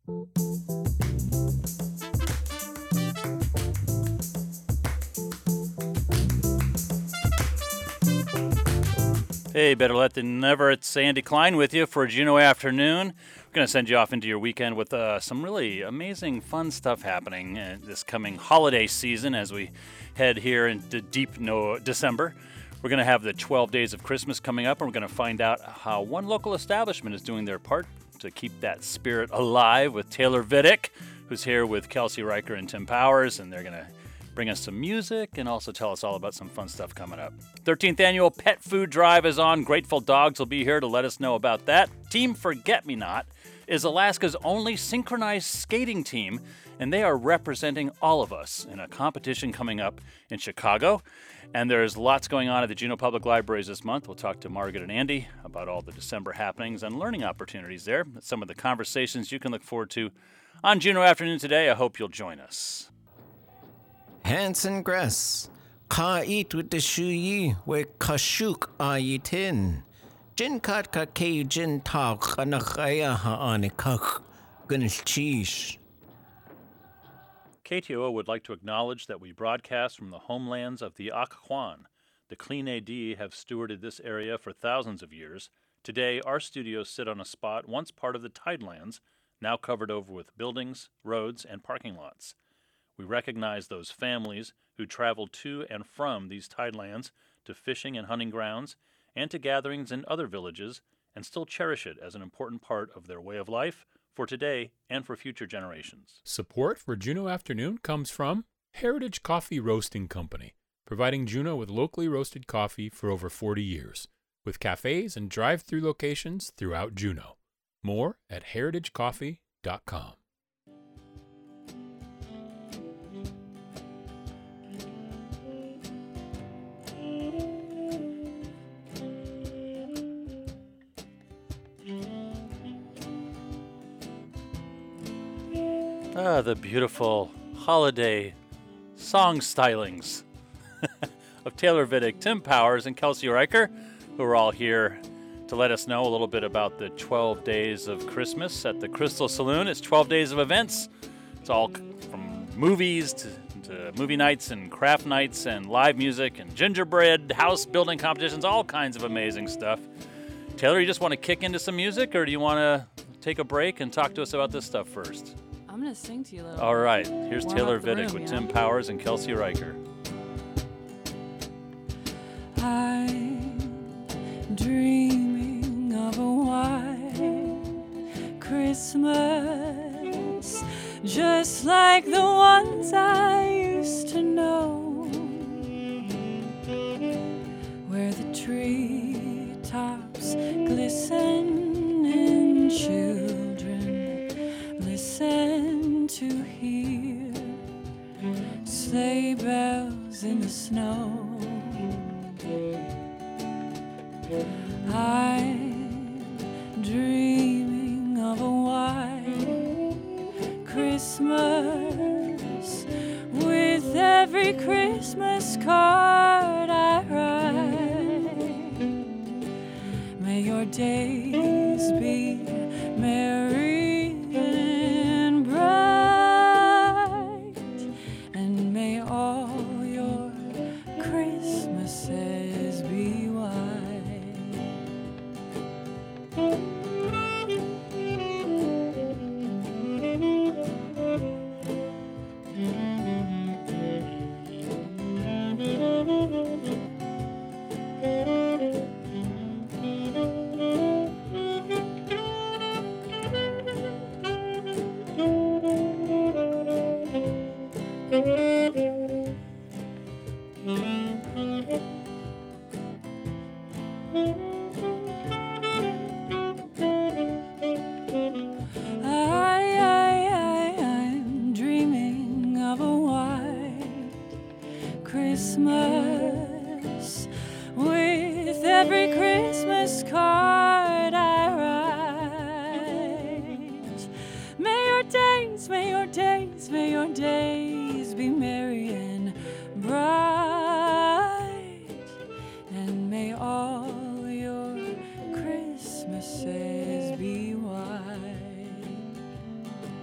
Hey, better let than never. It's Sandy Klein with you for Juneau Afternoon. We're going to send you off into your weekend with some really amazing, fun stuff happening this coming holiday season as we head here into deep December. We're going to have the 12 Days of Christmas coming up, and we're going to find out how one local establishment is doing their part to keep that spirit alive with Taylor Vidic, who's here with Kelsey Riker and Tim Powers, and they're going to bring us some music and also tell us all about some fun stuff coming up. 13th annual Pet Food Drive is on. Grateful Dogs will be here to let us know about that. Team Forget-Me-Not is Alaska's only synchronized skating team, and they are representing all of us in a competition coming up in Chicago. And there's lots going on at the Juneau Public Libraries this month. We'll talk to Margaret and Andy about all the December happenings and learning opportunities there. Some of the conversations you can look forward to on Juneau Afternoon today. I hope you'll join us. Hanson Gress, ka eat with the shu yi, we kashuk a yitin. Jin kat ka ke jin tau kanakaya ha anikak, gunnish cheese. KTOO would like to acknowledge that we broadcast from the homelands of the Occoquan. The Clean AD have stewarded this area for thousands of years. Today, our studios sit on a spot once part of the Tidelands, now covered over with buildings, roads, and parking lots. We recognize those families who travel to and from these tidelands to fishing and hunting grounds and to gatherings in other villages and still cherish it as an important part of their way of life for today and for future generations. Support for Juneau Afternoon comes from Heritage Coffee Roasting Company, providing Juneau with locally roasted coffee for over 40 years, with cafes and drive-through locations throughout Juneau. More at heritagecoffee.com. The beautiful holiday song stylings of Taylor Vidic, Tim Powers, and Kelsey Riker, who are all here to let us know a little bit about the 12 Days of Christmas at the Crystal Saloon. It's 12 days of events. It's all from movies to movie nights and craft nights and live music and gingerbread house building competitions, all kinds of amazing stuff. Taylor, you just want to kick into some music, or do you want to take a break and talk to us about this stuff first? I'm going to sing to you a little. All right. Here's Warm Taylor up the Vidic room, with you know? Tim Powers and Kelsey Riker. I'm dreaming of a white Christmas, just like the ones I used to know, where the treetops glisten and children listen to hear sleigh bells in the snow. I'm dreaming of a white Christmas, with every Christmas card I write. May your days be merry and bright, and may all your Christmases be white. I'm dreaming of a white Christmas, with every Christmas card I write. May your days, may your days, may your days be merry and bright, and may all your Christmases be white.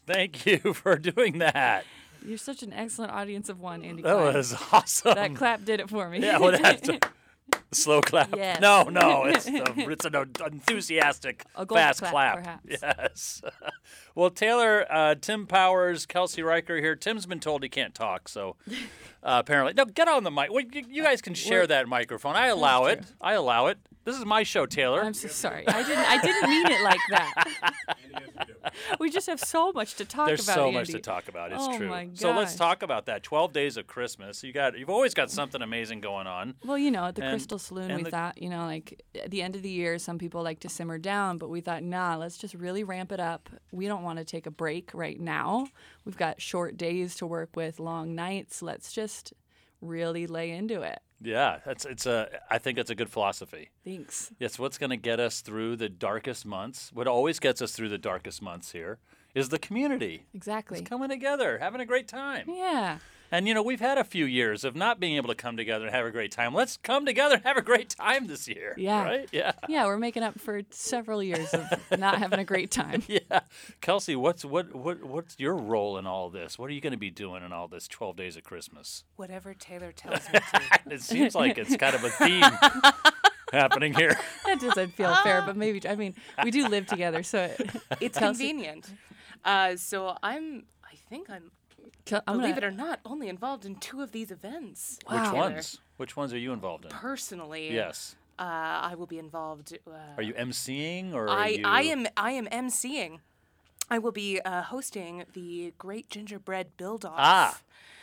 Thank you for doing that. You're such an excellent audience of one, Andy That Klein. was awesome. That clap did it for me. Yeah, well, that's a slow clap. Yes. No, it's an enthusiastic, A gold fast clap, perhaps. Yes. Well, Taylor, Tim Powers, Kelsey Riker here. Tim's been told he can't talk, so apparently. No, get on the mic. Well, you guys can share that microphone. I allow it. I allow it. This is my show, Taylor. I'm so sorry. I didn't mean it like that. We just have so much to talk There's about. so Andy. much to talk about. It's Oh true. my So let's gosh. talk about that. 12 days of Christmas. You've always got something amazing going on. Well, at the And- Crystal Saloon, and we the- thought, like at the end of the year, some people like to simmer down, but we thought, nah, let's just really ramp it up. We don't want to take a break right now. We've got short days to work with, long nights. Let's just really lay into it. Yeah, I think it's a good philosophy. Thanks. It's what's going to get us through the darkest months. What always gets us through the darkest months here is the community. Exactly. It's coming together, having a great time. Yeah. And, we've had a few years of not being able to come together and have a great time. Let's come together and have a great time this year. Yeah. Right? Yeah. Yeah, we're making up for several years of not having a great time. Yeah. Kelsey, what's your role in all this? What are you going to be doing in all this 12 days of Christmas? Whatever Taylor tells me to. It seems like it's kind of a theme happening here. That doesn't feel fair, but maybe, we do live together, so It's Kelsey- convenient. So I think I'm, I'm believe gonna, it or not, only involved in 2 of these events. Which Taylor. ones? Which ones are you involved in? Personally, Yes. I will be involved. Are you emceeing or are I you? am emceeing. I will be hosting the Great Gingerbread Build-Off. Ah.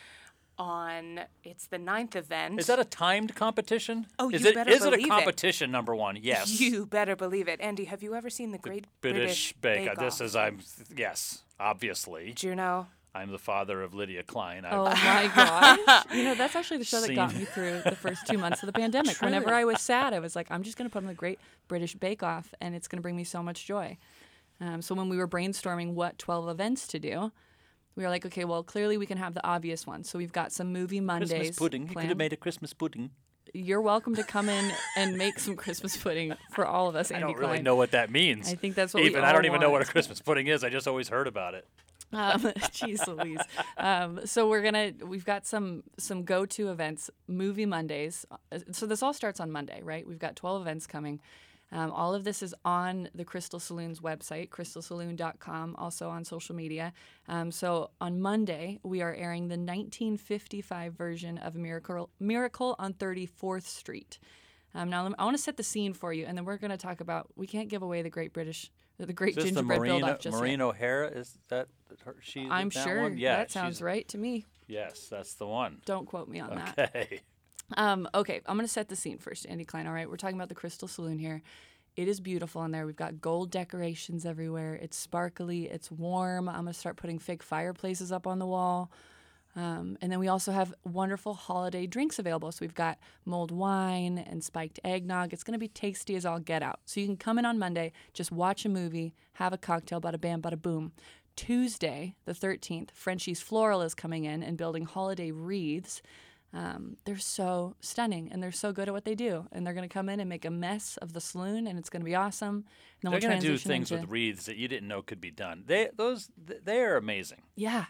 It's the 9th event. Is that a timed competition? Oh, is you it, better Is it a believe it. competition, number one? Yes. You better believe it. Andy, have you ever seen the Great British Bake. Bake This Off? is yes, obviously. Juno. I'm the father of Lydia Klein. oh my gosh. That's actually the show that got Seen. me through the first 2 months of the pandemic. Whenever I was sad, I was like, I'm just going to put on the Great British Bake Off, and it's going to bring me so much joy. So when we were brainstorming what 12 events to do, we were like, okay, well, clearly we can have the obvious ones. So we've got some movie Mondays. Christmas pudding. You could planned. have made a Christmas pudding. You're welcome to come in and make some Christmas pudding for all of us, I Andy don't really Klein. know what that means. I think that's what we I all don't even know what a want. Christmas pudding is. I just always heard about it. Jeez Louise. So we've got some go-to events, movie Mondays. So this all starts on Monday, right? We've got 12 events coming. All of this is on the Crystal Saloon's website, crystalsaloon.com, also on social media. So on Monday, we are airing the 1955 version of Miracle on 34th Street. Now, I want to set the scene for you, and then we're going to talk about, we can't give away the Great Is this the Gingerbread Build-Off just Maureen yet. O'Hara? Is that she? I'm that sure one? Yeah, that sounds she's- right to me. Yes, that's the one. Don't quote me on that. Okay. Okay, I'm going to set the scene first, Andy Klein. All right, we're talking about the Crystal Saloon here. It is beautiful in there. We've got gold decorations everywhere. It's sparkly. It's warm. I'm going to start putting fake fireplaces up on the wall. And then we also have wonderful holiday drinks available. So we've got mulled wine and spiked eggnog. It's going to be tasty as all get out. So you can come in on Monday, just watch a movie, have a cocktail, bada bam, bada boom. Tuesday, the 13th, Frenchie's Floral is coming in and building holiday wreaths. They're so stunning and they're so good at what they do. And they're going to come in and make a mess of the saloon, and it's going to be awesome. And then They're we'll going to do transition things into, with wreaths that you didn't know could be done. They're amazing. Yeah.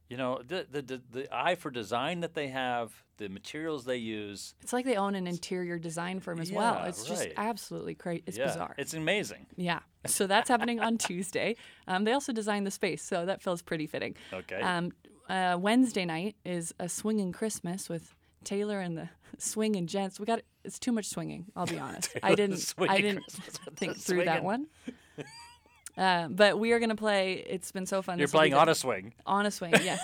The eye for design that they have, the materials they use. It's like they own an interior design firm as well. Yeah, It's just right. absolutely crazy. It's Yeah, bizarre. It's amazing. Yeah. So that's happening on Tuesday. They also designed the space, so that feels pretty fitting. Okay. Wednesday night is a swinging Christmas with Taylor and the swinging gents. It's too much swinging, I'll be honest. I didn't swinging Christmas with think the through that swinging. one. But we are going to play. It's been so fun. You're This will be playing on the- a swing. On a swing, yes.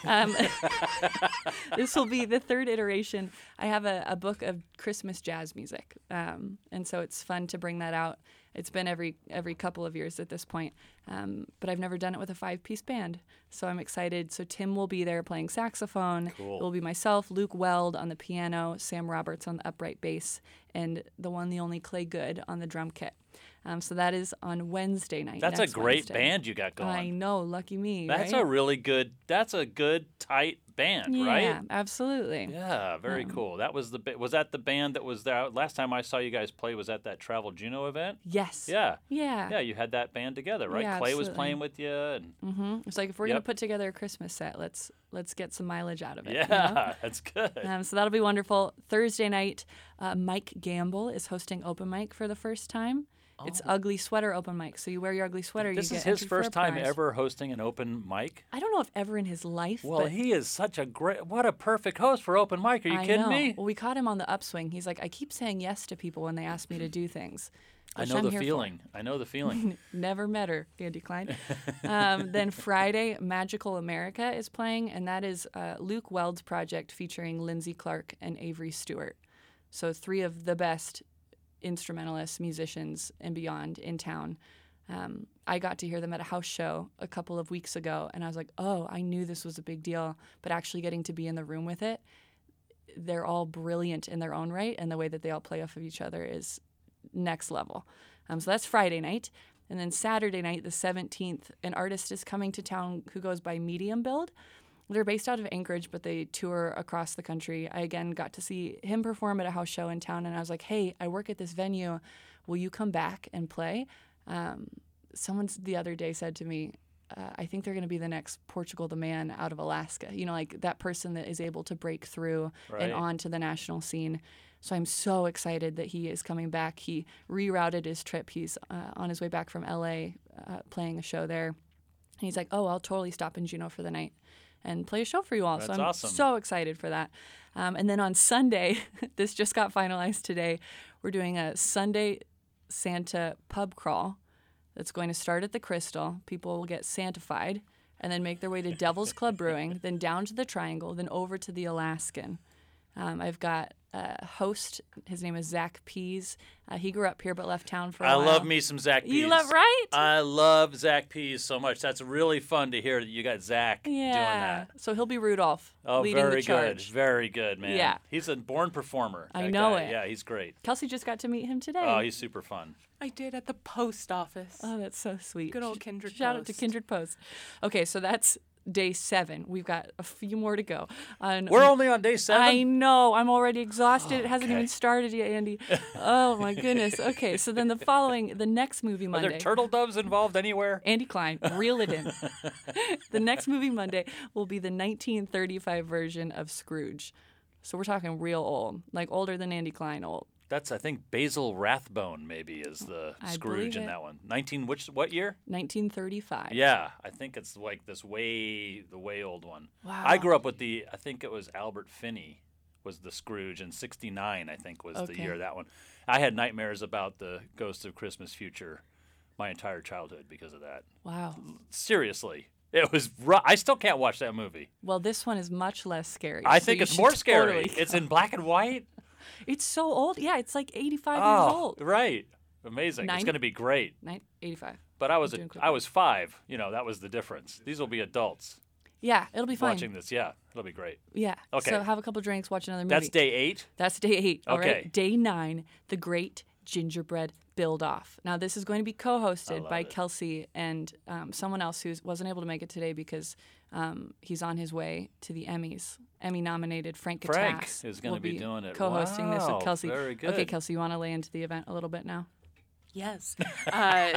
This will be the third iteration. I have a book of Christmas jazz music, and so it's fun to bring that out. It's been every couple of years at this point, but I've never done it with a 5-piece band, so I'm excited. So Tim will be there playing saxophone. Cool. It will be myself, Luke Weld on the piano, Sam Roberts on the upright bass, and the one, the only Clay Good on the drum kit. So that is on Wednesday night. That's a next great Wednesday. band you got going. I know, lucky me. That's right? a really good. That's a good tight band, Yeah, right? absolutely. Yeah, very cool. That was was that the band that was there last time I saw you guys play? Was at that Travel Juno event? Yes. Yeah. Yeah. Yeah, you had that band together, right? Yeah, Clay was absolutely. playing with you, and It's like if we're gonna Yep. put together a Christmas set, let's get some mileage out of it. yeah, you know? that's good. So that'll be wonderful. Thursday night, Mike Gamble is hosting open mic for the first time. It's ugly sweater open mic. So you wear your ugly sweater. This you is get his entered for a first time prize. ever hosting an open mic. I don't know if ever in his life. Well, but he is such a what a perfect host for open mic. Are you I kidding know. me? Well, we caught him on the upswing. He's like, I keep saying yes to people when they ask me to do things. I which know I'm the here for. feeling. I know the feeling. Never met her, Andy Klein. Then Friday, Magical America is playing, and that is Luke Weld's project featuring Lindsay Clark and Avery Stewart. So 3 of the best instrumentalists, musicians, and beyond in town. I got to hear them at a house show a couple of weeks ago, and I was like, oh, I knew this was a big deal, but actually getting to be in the room with it, they're all brilliant in their own right, and the way that they all play off of each other is next level. So that's Friday night. And then Saturday night, the 17th, an artist is coming to town who goes by Medium Build. They're based out of Anchorage, but they tour across the country. I, again, got to see him perform at a house show in town, and I was like, hey, I work at this venue. Will you come back and play? Someone the other day said to me, I think they're going to be the next Portugal the Man out of Alaska. You know, like that person that is able to break through Right. and onto the national scene. So I'm so excited that he is coming back. He rerouted his trip. He's on his way back from LA playing a show there. And he's like, oh, I'll totally stop in Juneau for the night and play a show for you all. That's so I'm awesome. so excited for that. And then on Sunday, this just got finalized today, we're doing a Sunday Santa pub crawl that's going to start at the Crystal. People will get Santified and then make their way to Devil's Club Brewing, then down to the Triangle, then over to the Alaskan. I've got a host. His name is Zach Pease. He grew up here but left town for a I while. love me some Zach Pease. You love, right? I love Zach Pease so much. That's really fun to hear that you got Zach doing that. So he'll be Rudolph Oh, leading very the charge. good. Very good, man. Yeah. He's a born performer. I that know guy. it. Yeah, he's great. Kelsey just got to meet him today. Oh, he's super fun. I did at the post office. Oh, that's so sweet. Good old Kindred Shout out to Post. Kindred Post. Okay, so that's day 7. We've got a few more to go. We're only on day 7? I know. I'm already exhausted. It hasn't okay. even started yet, Andy. Oh, my goodness. Okay, so then the next movie Are Monday. there turtle doves involved anywhere? Andy Klein, reel it in. The next movie Monday will be the 1935 version of Scrooge. So we're talking real old, like older than Andy Klein old. That's, I think, Basil Rathbone maybe is the I Scrooge believe in it. that one. What year? 1935. Yeah, I think it's like the way old one. Wow. I grew up with I think it was Albert Finney was the Scrooge, and 69 I think was the Okay. year of that one. I had nightmares about the Ghost of Christmas Future my entire childhood because of that. Wow. Seriously. It was I still can't watch that movie. Well, this one is much less scary. I so think you it's should more scary. totally go. It's in black and white. It's so old. Yeah, it's like 85 years old. Right. Amazing. It's Nine- going to be great. 85. But I was doing quick I was 5. You know, that was the difference. These will be adults Yeah, it'll be fine. watching this. Yeah, it'll be great. Yeah. Okay. So have a couple drinks, watch another movie. That's day 8. That's day 8. All right. Okay. Day 9, The Great Gingerbread Build-Off. Now, this is going to be co-hosted by it. Kelsey and someone else who wasn't able to make it today because he's on his way to the Emmys. Emmy-nominated Frank Gatass Frank is gonna will be doing it. co-hosting this Wow, with Kelsey. very Okay, good. Kelsey, you want to lay into the event a little bit now? Yes. I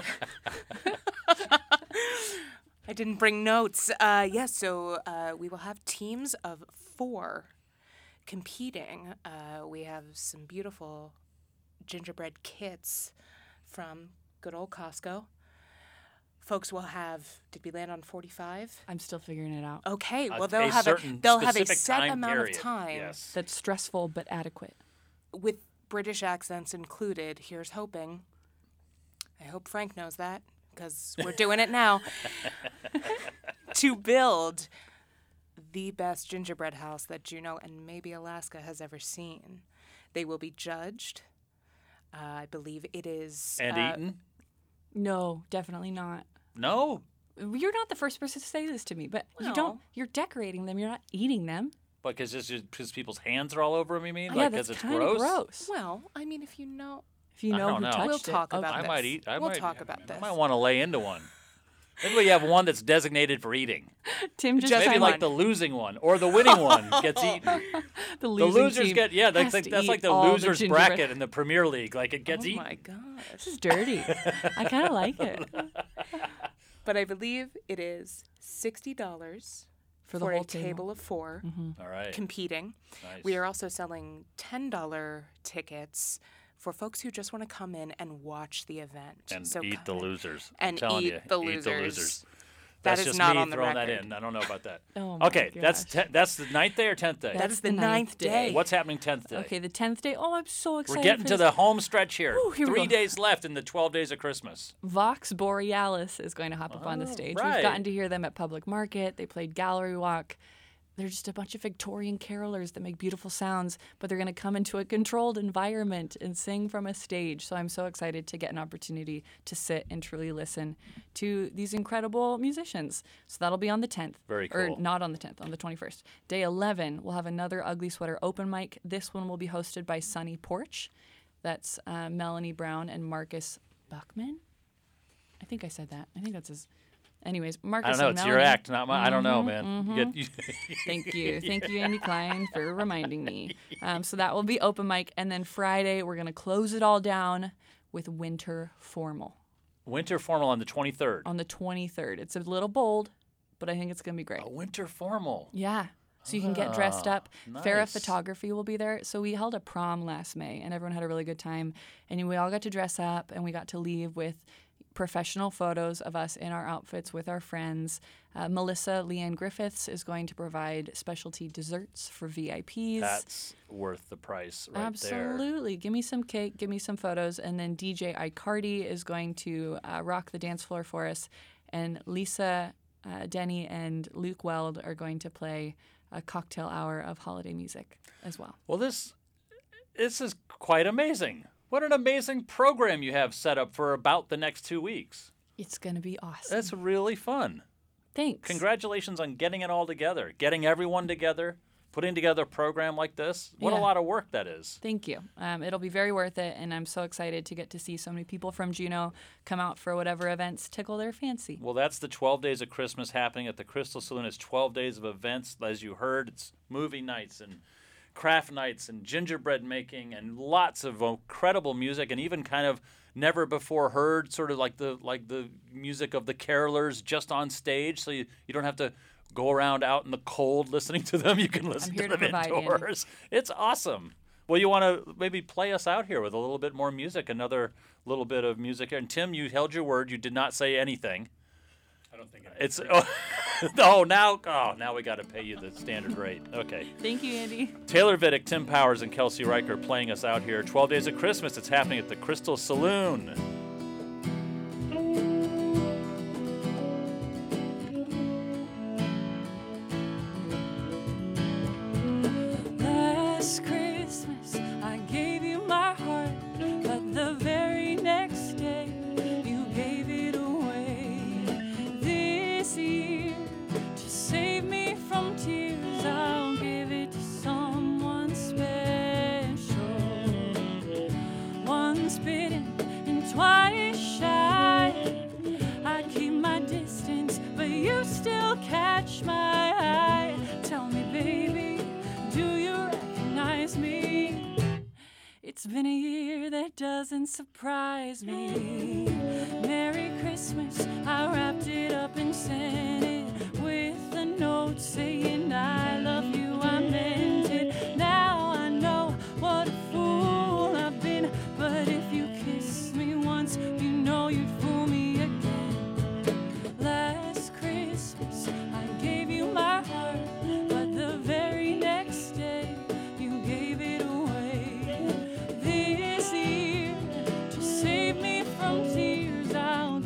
didn't bring notes. Yes, so we will have teams of 4 competing. We have some beautiful gingerbread kits from good old Costco. Folks will have, did we land on 45? I'm still figuring it out. Okay, well A they'll have certain a specific set time amount period. of time Yes. That's stressful but adequate. with British accents included. Here's hoping. I hope Frank knows that because we're doing it now. To build the best gingerbread house that Juneau and maybe Alaska has ever seen. They will be judged. I believe it is. And eaten? No, definitely not. No. You're not the first person to say this to me, but Well. you're decorating them, you're not eating them. Because because people's hands are all over them, you mean? Yeah, Like, that's it's kind gross? of gross. Well, I mean, if you know. If you I know don't who know. touched We'll it. talk okay. about I this. might eat. We'll talk about I this. might want to lay into one. Maybe we have one that's designated for eating. Tim just Maybe Maybe signed like the losing one or the winning one gets eaten. the The losing losers team get has that's to like eat the all losers gingerbread. bracket in the Premier League. Like it gets Oh eaten. my gosh. This is dirty. I kind of like it But I believe it is $60 for the for whole a table of 4 All right. competing. Nice. We are also selling $10 tickets for folks who just want to come in and watch the event. and So eat the come in losers. and I'm telling eat you, the eat the losers. losers. That That's is just not me on the throwing that record. in. I don't know about that. Oh my Okay, that's gosh. that's the 9th day or 10th day. That's the ninth day. What's happening 10th day? Okay, the 10th day. Oh, I'm so excited. We're getting for to this. the home stretch here. Ooh, here we 3 go. days left in the 12 days of Christmas. Vox Borealis is going to hop up on the Oh, stage. right. We've gotten to hear them at Public Market. They played Gallery Walk. They're just a bunch of Victorian carolers that make beautiful sounds, but they're going to come into a controlled environment and sing from a stage. So I'm so excited to get an opportunity to sit and truly listen to these incredible musicians. So that'll be on the 10th. Very Or cool. not on the 10th, on the 21st. Day 11, we'll have another Ugly Sweater open mic. This one will be hosted by Sunny Porch. That's Melanie Brown and Marcus Buckman. I think I said that. I think that's his. Anyways, Marcus I don't know. and It's your Melanie. act, not mine. I don't know, man. Thank you. Thank you, Andy Klein, for reminding me. So that will be open mic. And then Friday, we're going to close it all down with Winter Formal Winter formal on the 23rd. on the 23rd. It's a little bold, but I think it's going to be great. A winter formal. Yeah. So you can get dressed up. Farrah nice. Photography will be there. So we held a prom last May, and everyone had a really good time. And we all got to dress up, and we got to leave with professional photos of us in our outfits with our friends. Melissa Leanne Griffiths is going to provide specialty desserts for VIPs. That's worth the price right there. Absolutely. Give me some cake, give me some photos. And then DJ Icardi is going to rock the dance floor for us. And Lisa Denny and Luke Weld are going to play a cocktail hour of holiday music as well. Well, this is quite amazing. What an amazing program you have set up for about the next 2 weeks. It's going to be awesome. That's really fun. Thanks. Congratulations on getting it all together, getting everyone together, putting together a program like this. What a Yeah. lot of work that is. Thank you. It'll be very worth it, and I'm so excited to get to see so many people from Juneau come out for whatever events tickle their fancy. Well, that's the 12 Days of Christmas happening at the Crystal Saloon. It's 12 days of events. As you heard, it's movie nights and craft nights and gingerbread making and lots of incredible music and even kind of never before heard, sort of like the music of the carolers just on stage. So you don't have to go around out in the cold listening to them. You can listen here to to them provide, Andy. indoors. It's awesome. Well, you want to maybe play us out here with a little bit more music, another little bit of music. And Tim, you held your word. You did not say anything. I don't think It's now we got to pay you the standard rate. Okay. Thank you, Andy. Taylor Vidic, Tim Powers, and Kelsey Riker playing us out here. 12 Days of Christmas. It's happening at the Crystal Saloon. Last Christmas, I gave you my heart, but the very next day, you gave it away. This year, to save me from tears, I'll give it to someone special. Once bitten and twice shy, I keep my distance, but you still catch my eye. Tell me, baby, do you recognize me? It's been a year that doesn't surprise me. Merry Christmas, I wrapped it up and sent it with a note saying I love you, I meant it. Now I know what a fool I've been, but if you kiss me once, you know you'd fool me again. Last Christmas, I gave you my heart, but the very next day, you gave it away. This year, to save me from tears, I'll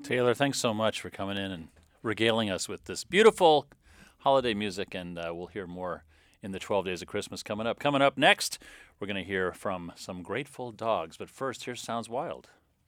Taylor, thanks so much for coming in and regaling us with this beautiful holiday music, and we'll hear more in the 12 Days of Christmas coming up. Coming up next, we're going to hear from some Grateful Dogs, but first, here Sounds Wild.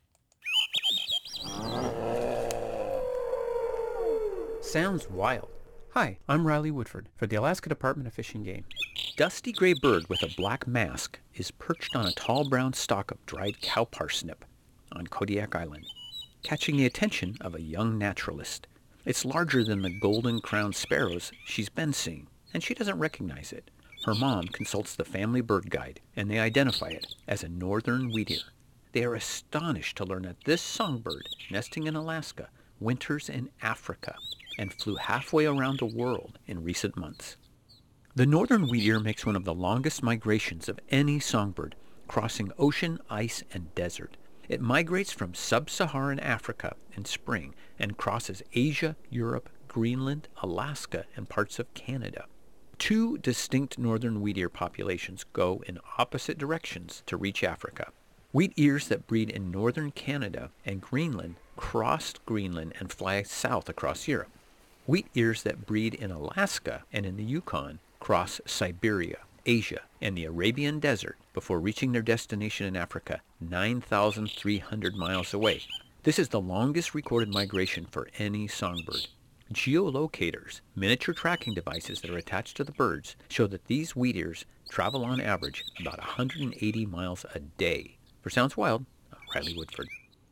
Sounds wild. Hi, I'm Riley Woodford for the Alaska Department of Fish and Game. Dusty gray bird with a black mask is perched on a tall brown stalk of dried cow parsnip on Kodiak Island, catching the attention of a young naturalist. It's larger than the golden-crowned sparrows she's been seeing, and she doesn't recognize it. Her mom consults the family bird guide, and they identify it as a northern wheatear. They are astonished to learn that this songbird, nesting in Alaska, winters in Africa and flew halfway around the world in recent months. The northern wheatear makes one of the longest migrations of any songbird, crossing ocean, ice, and desert. It migrates from sub-Saharan Africa in spring and crosses Asia, Europe, Greenland, Alaska, and parts of Canada. Two distinct northern wheatear populations go in opposite directions to reach Africa. Wheatears that breed in northern Canada and Greenland cross Greenland and fly south across Europe. Wheatears that breed in Alaska and in the Yukon cross Siberia, Asia, and the Arabian Desert before reaching their destination in Africa, 9,300 miles away. This is the longest recorded migration for any songbird. Geolocators, miniature tracking devices that are attached to the birds, show that these wheatears travel on average about 180 miles a day. For Sounds Wild, I'm Riley Woodford.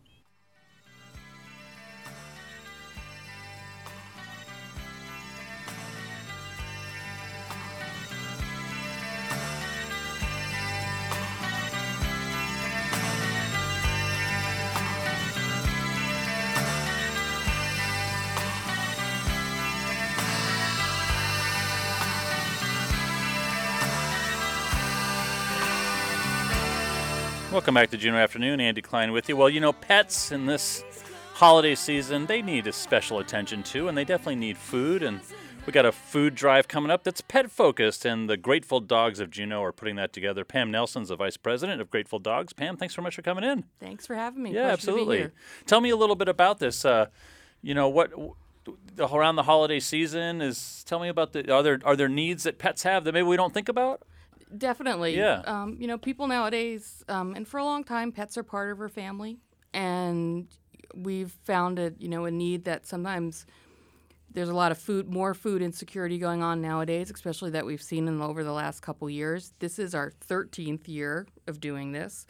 Welcome back to Juneau Afternoon. Andy Klein with you. Well, you know, pets in this holiday season, they need a special attention too, and they definitely need food. And we got a food drive coming up that's pet-focused, and the Grateful Dogs of Juneau are putting that together. Pam Nelson's the vice president of Grateful Dogs. Pam, thanks so much for coming in. Thanks for having me. Yeah, Pleasure absolutely. To be here. Tell me a little bit about this. You know, what around the holiday season is. Tell me about are there needs that pets have that maybe we don't think about? Definitely. Yeah. You know, people nowadays, and for a long time, pets are part of our family, and we've found a need that sometimes there's a lot of more food insecurity going on nowadays, especially that we've seen over the last couple years. This is our 13th year of doing this,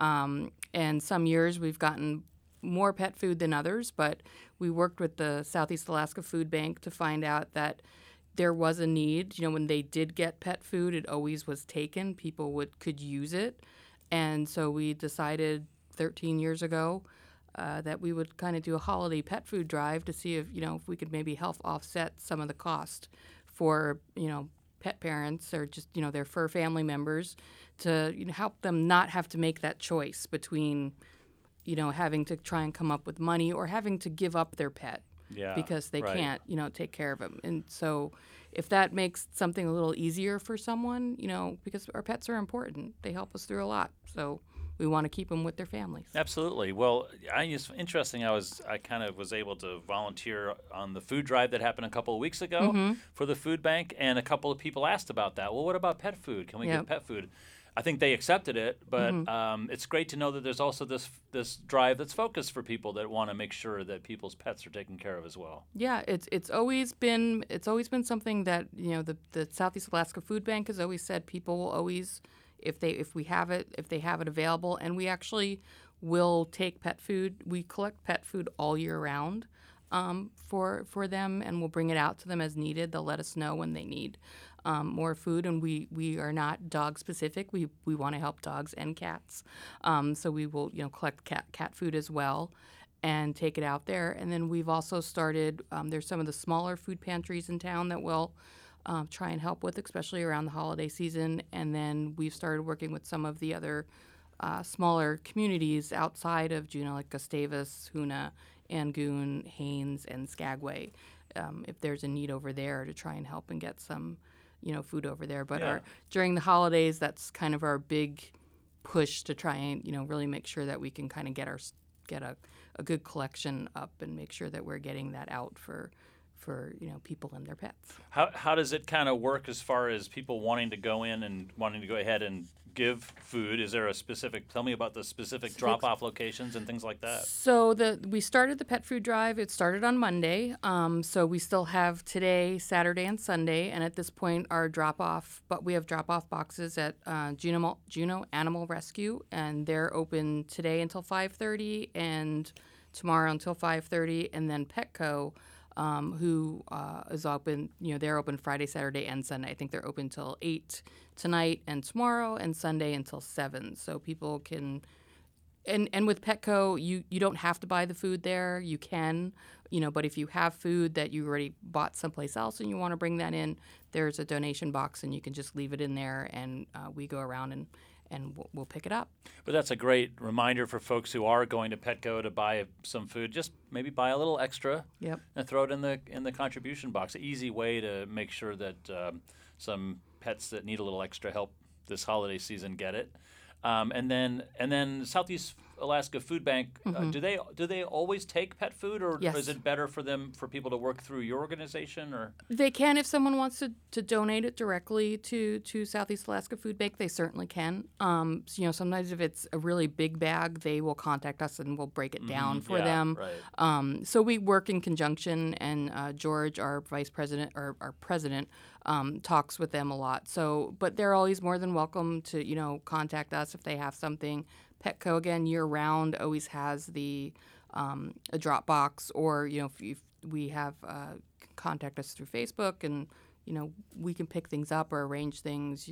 and some years we've gotten more pet food than others, but we worked with the Southeast Alaska Food Bank to find out that there was a need. You know, when they did get pet food, it always was taken. People could use it. And so we decided 13 years ago that we would kind of do a holiday pet food drive to see if we could maybe help offset some of the cost for, pet parents or just, their fur family members to help them not have to make that choice between, having to try and come up with money or having to give up their pet. Yeah, because they right. can't, take care of them. And so if that makes something a little easier for someone, because our pets are important. They help us through a lot. So we want to keep them with their families. Absolutely. Well, it's interesting. I kind of was able to volunteer on the food drive that happened a couple of weeks ago for the food bank, and a couple of people asked about that. Well, what about pet food? Can we get pet food? I think they accepted it, but it's great to know that there's also this drive that's focused for people that want to make sure that people's pets are taken care of as well. Yeah, it's always been something that the Southeast Alaska Food Bank has always said people will always, if they have it available, and we actually will take pet food. We collect pet food all year round for them, and we'll bring it out to them as needed. They'll let us know when they need more food, and we are not dog specific. We want to help dogs and cats, so we will collect cat food as well and take it out there. And then we've also started. There's some of the smaller food pantries in town that we'll try and help with, especially around the holiday season. And then we've started working with some of the other smaller communities outside of Juneau, like Gustavus, Hoonah, Angoon, Haines, and Skagway. If there's a need over there, to try and help and get some food over there. But during the holidays, that's kind of our big push to try and, really make sure that we can kind of get our get a good collection up and make sure that we're getting that out for people and their pets. How does it kind of work as far as people wanting to go in and wanting to go ahead and give food? Is there a specific? Tell me about the specific drop-off locations and things like that. So we started the pet food drive. It started on Monday. So we still have today, Saturday, and Sunday. And at this point, our drop-off, but we have drop-off boxes at Juneau Animal Rescue, and they're open today until 5:30 and tomorrow until 5:30, and then Petco. Who is open, they're open Friday, Saturday, and Sunday. I think they're open till 8 tonight and tomorrow, and Sunday until 7. So people can, and with Petco, you don't have to buy the food there. You can, but if you have food that you already bought someplace else and you want to bring that in, there's a donation box, and you can just leave it in there, and we go around and we'll pick it up. But that's a great reminder for folks who are going to Petco to buy some food. Just maybe buy a little extra and throw it in the contribution box. An easy way to make sure that some pets that need a little extra help this holiday season get it. And then Southeast Alaska Food Bank, do they always take pet food, or Yes. is it better for people to work through your organization? Or They can if someone wants to donate it directly to Southeast Alaska Food Bank. They certainly can. Sometimes if it's a really big bag, they will contact us and we'll break it down for them. Right. So we work in conjunction, and George, our vice president or our president, talks with them a lot. So, but they're always more than welcome to contact us if they have something. Petco, again, year-round, always has a drop box, or if we have contact us through Facebook, and we can pick things up or arrange things,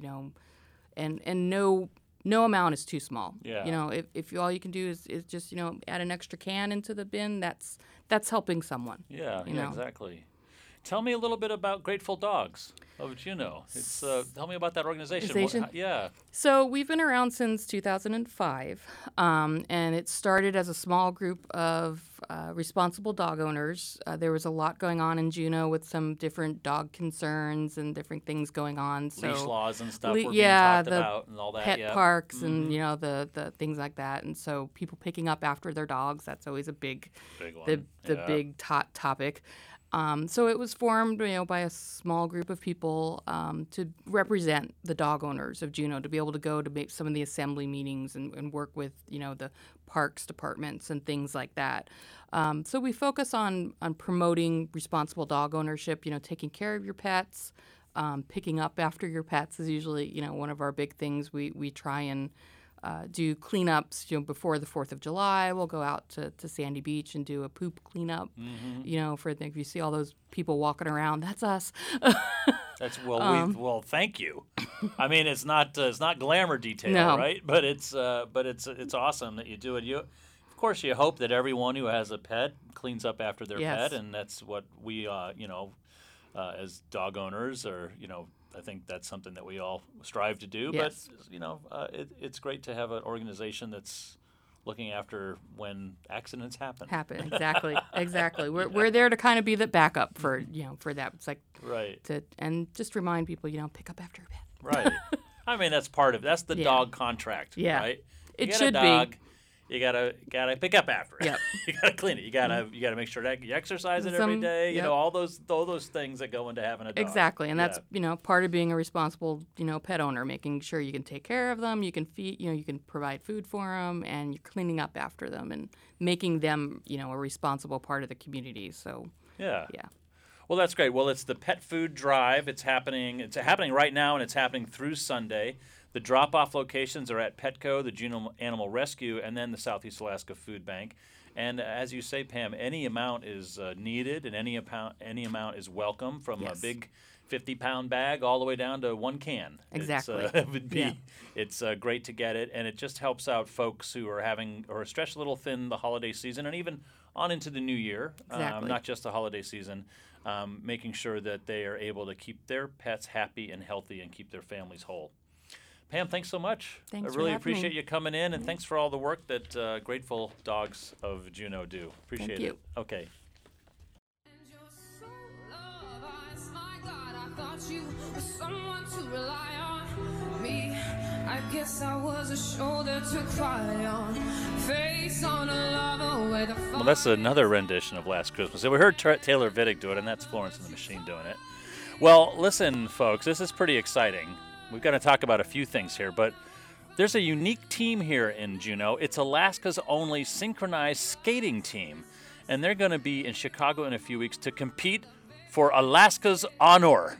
and no amount is too small. Yeah. If all you can do is just add an extra can into the bin, that's helping someone. Yeah, exactly. Tell me a little bit about Grateful Dogs of Juneau. Tell me about that organization. Yeah. So we've been around since 2005, and it started as a small group of responsible dog owners. There was a lot going on in Juneau with some different dog concerns and different things going on. So leash laws and stuff were being talked the about and all that. pet parks and the things like that. And so people picking up after their dogs, that's always a big one. Big topic. So it was formed, by a small group of people to represent the dog owners of Juneau, to be able to go to make some of the assembly meetings and work with, the parks departments and things like that. So we focus on promoting responsible dog ownership, taking care of your pets. Picking up after your pets is usually, one of our big things. We try and do cleanups, before the 4th of July. We'll go out to Sandy Beach and do a poop cleanup, if you see all those people walking around, that's us. That's thank you. I mean, it's not glamour detail, No. right? But it's awesome that you do it. Of course, you hope that everyone who has a pet cleans up after their Yes. pet, and that's what we, as dog owners, I think that's something that we all strive to do. Yes. But it's great to have an organization that's looking after when accidents happen. Exactly. We're there to kind of be the backup for that. It's like Right. and just remind people, pick up after your pet. Right. I mean, that's the Yeah. dog contract. Yeah. Right. It You got should a be. dog, You gotta pick up after it. Yep. You gotta clean it. You gotta make sure that you exercise it every day. Yep. All those things that go into having a dog. Exactly, and that's Yeah. part of being a responsible pet owner, making sure you can take care of them, you can feed, you can provide food for them, and you're cleaning up after them and making them a responsible part of the community. So Yeah. yeah. Well, that's great. Well, it's the Pet Food Drive. It's happening right now, and it's happening through Sunday. The drop-off locations are at Petco, the Juneau Animal Rescue, and then the Southeast Alaska Food Bank. And as you say, Pam, any amount is needed, and any amount is welcome, from Yes. a big 50-pound bag all the way down to one can. Exactly. It's great to get it, and it just helps out folks who are stretched a little thin the holiday season, and even on into the new year. Exactly. Not just the holiday season. Making sure that they are able to keep their pets happy and healthy and keep their families whole. Pam, thanks so much. Thanks I for really having appreciate me. you coming in, and thanks for all the work that Grateful Dogs of Juneau do. Appreciate Thank it. you. Okay. And you're so loved, my God, I thought you were someone to rely on. Me, I guess I was a shoulder to cry on. Face on a lover enjoy the fun. Well, that's another rendition of Last Christmas. So we heard Taylor Vittig do it, and that's Florence and the Machine doing it. Well, listen, folks, this is pretty exciting. We've got to talk about a few things here, but there's a unique team here in Juneau. It's Alaska's only synchronized skating team, and they're going to be in Chicago in a few weeks to compete for Alaska's honor.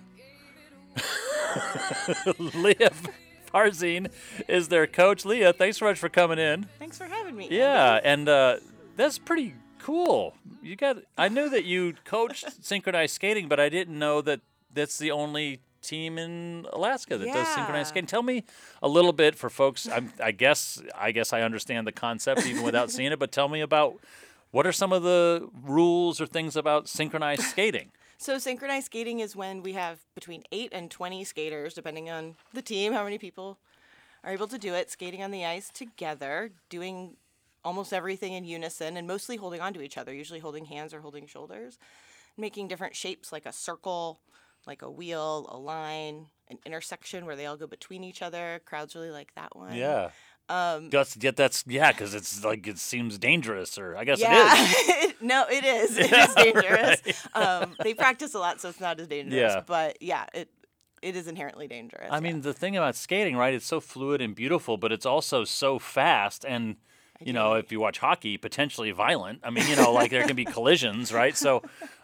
Leah Farzine is their coach. Leah, thanks so much for coming in. Thanks for having me. Yeah, and that's pretty cool. I knew that you coached synchronized skating, but I didn't know that that's the only team in Alaska that does synchronized skating. Tell me a little bit for folks. I guess I understand the concept even without seeing it, but tell me about what are some of the rules or things about synchronized skating? So synchronized skating is when we have between 8 and 20 skaters, depending on the team, how many people are able to do it, skating on the ice together, doing almost everything in unison and mostly holding on to each other, usually holding hands or holding shoulders, making different shapes like a circle, like a wheel, a line, an intersection where they all go between each other. Crowds really like that one. Yeah. Because it's like it seems dangerous, or I guess it is. No, it is. It is dangerous. They practice a lot, so it's not as dangerous. Yeah. But yeah, it is inherently dangerous. I mean, the thing about skating, right? It's so fluid and beautiful, but it's also so fast and. If you watch hockey, potentially violent. I mean, like there can be collisions, right? So,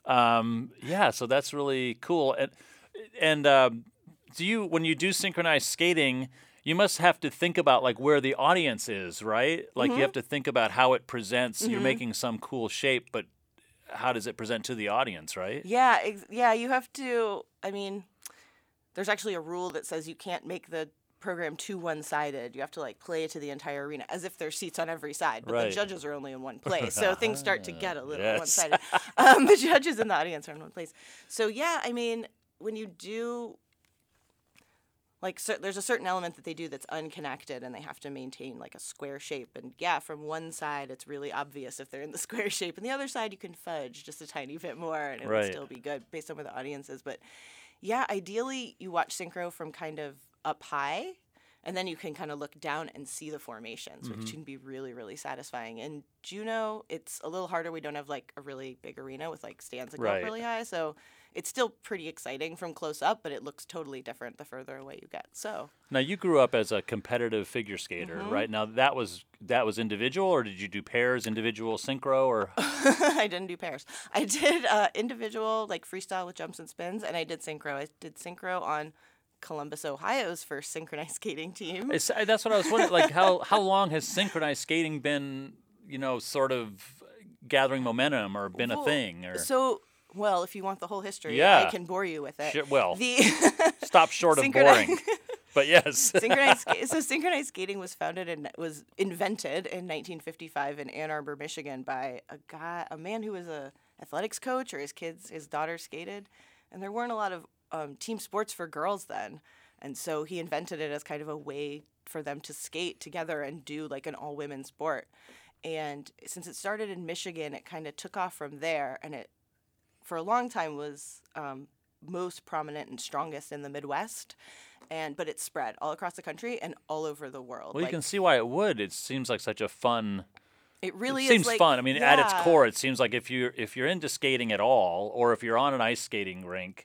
so that's really cool. And when you do synchronized skating, you must have to think about like where the audience is, right? Like you have to think about how it presents. You're making some cool shape, but how does it present to the audience, right? Yeah, you have to. I mean, there's actually a rule that says you can't make the program too one-sided. You have to like play to the entire arena as if there's seats on every side, but the judges are only in one place, so things start to get a little one-sided. The judges and the audience are in one place. So yeah, I mean, when you do there's a certain element that they do that's unconnected, and they have to maintain like a square shape. And yeah, from one side it's really obvious if they're in the square shape, and the other side you can fudge just a tiny bit more, and it would still be good based on where the audience is. But yeah, ideally you watch synchro from kind of up high, and then you can kind of look down and see the formations, which can be really, really satisfying. In Juneau, it's a little harder. We don't have like a really big arena with like stands that go up really high, so it's still pretty exciting from close up, but it looks totally different the further away you get. So now you grew up as a competitive figure skater, right? Now that was individual, or did you do pairs, individual, synchro, or? I didn't do pairs. I did individual, like freestyle with jumps and spins, and I did synchro. I did synchro on Columbus, Ohio's first synchronized skating team. That's what I was wondering. Like, how long has synchronized skating been, sort of gathering momentum or been a thing? Or well, if you want the whole history, I can bore you with it. Stop short of boring. But yes, synchronized skating was was invented in 1955 in Ann Arbor, Michigan, by a man who was a athletics coach, or his daughter skated, and there weren't a lot of team sports for girls then, and so he invented it as kind of a way for them to skate together and do like an all-women sport. And since it started in Michigan, it kind of took off from there, and it for a long time was most prominent and strongest in the Midwest, but it spread all across the country and all over the world. Well, you can see why it would. It seems like such a fun. It really seems fun. I mean, at its core, it seems like if you're into skating at all, or if you're on an ice skating rink,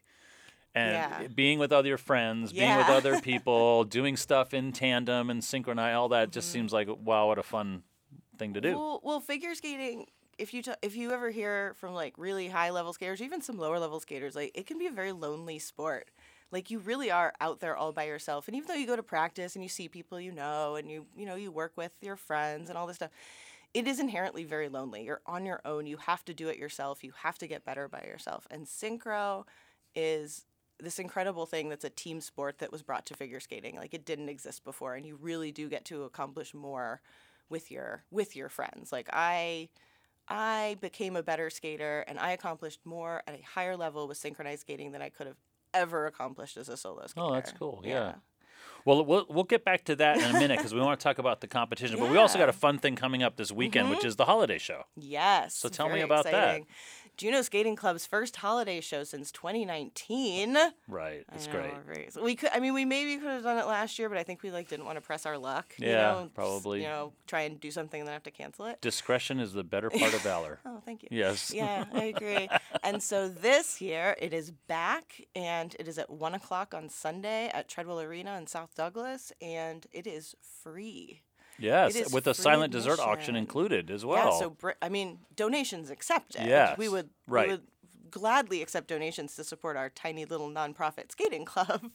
and being with other friends, being with other people, doing stuff in tandem and synchronize, all that just seems like, wow, what a fun thing to do. Well, figure skating, if you ever hear from like really high level skaters, even some lower level skaters, like it can be a very lonely sport. Like you really are out there all by yourself, and even though you go to practice and you see people and you work with your friends and all this stuff, it is inherently very lonely. You're on your own. You have to do it yourself. You have to get better by yourself. And synchro is this incredible thing that's a team sport that was brought to figure skating. Like it didn't exist before, and you really do get to accomplish more with your friends. Like I became a better skater, and I accomplished more at a higher level with synchronized skating than I could have ever accomplished as a solo skater. Oh, that's cool. Yeah. Well, we'll get back to that in a minute because we want to talk about the competition. But we also got a fun thing coming up this weekend, which is the holiday show. Yes. So tell me about that. Juneau Skating Club's first holiday show since 2019. Right. I It's know, great. we're very- we could. I mean, we maybe could have done it last year, but I think we didn't want to press our luck. Yeah, you know, just, probably. try and do something and then have to cancel it. Discretion is the better part of valor. Oh, thank you. Yes. Yeah, I agree. And so this year it is back, and it is at 1:00 on Sunday at Treadwell Arena in South Douglas, and it is free. Yes, It is with a free silent dessert auction admission. included as well. Yeah, so donations accepted. Yes, we would right. we would gladly accept donations to support our tiny little nonprofit skating club.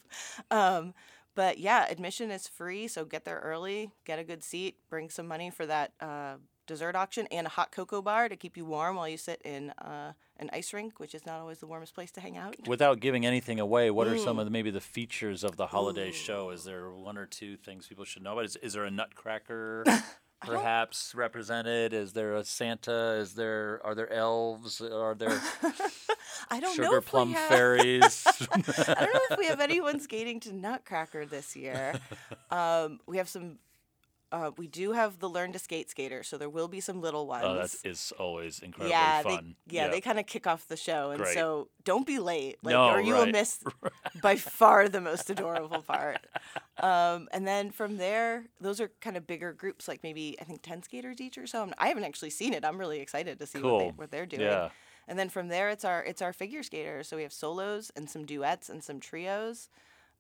But yeah, admission is free, so get there early, get a good seat, bring some money for that dessert auction, and a hot cocoa bar to keep you warm while you sit in an ice rink, which is not always the warmest place to hang out. Without giving anything away, what are some of maybe the features of the holiday show? Is there one or two things people should know about? Is there a nutcracker perhaps represented? Is there a Santa? Are there elves? Are there I don't know sugar if plum we have, fairies? I don't know if we have anyone skating to Nutcracker this year. We have some. We do have the Learn to Skate skater, so there will be some little ones. Oh, that is always incredibly yeah, fun. they kind of kick off the show, and Great. so don't be late, No, or you will right. miss by far the most adorable part. And then from there, those are kind of bigger groups, like maybe I think 10 skaters each or so. I haven't actually seen it. I'm really excited to see Cool. what they're doing. Yeah. And then from there, it's our figure skaters. So we have solos and some duets and some trios,